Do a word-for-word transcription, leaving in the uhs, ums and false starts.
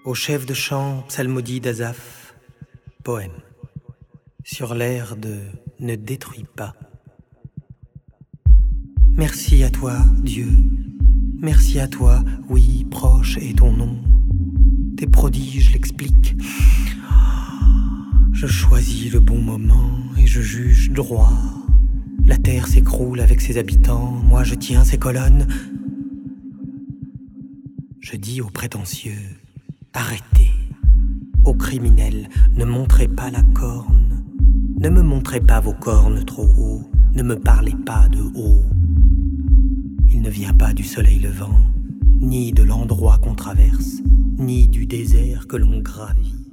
Au chef de chant psalmodie d'Azaph, poème, sur l'air de « Ne détruis pas ». Merci à toi, Dieu, merci à toi, oui, proche est ton nom. Tes prodiges l'expliquent. Je choisis le bon moment et je juge droit. La terre s'écroule avec ses habitants, moi je tiens ses colonnes. Je dis aux prétentieux, arrêtez. Aux criminels, ne montrez pas la corne. Ne me montrez pas vos cornes trop haut, ne me parlez pas de haut. Il ne vient pas du soleil levant, ni de l'endroit qu'on traverse, ni du désert que l'on gravit.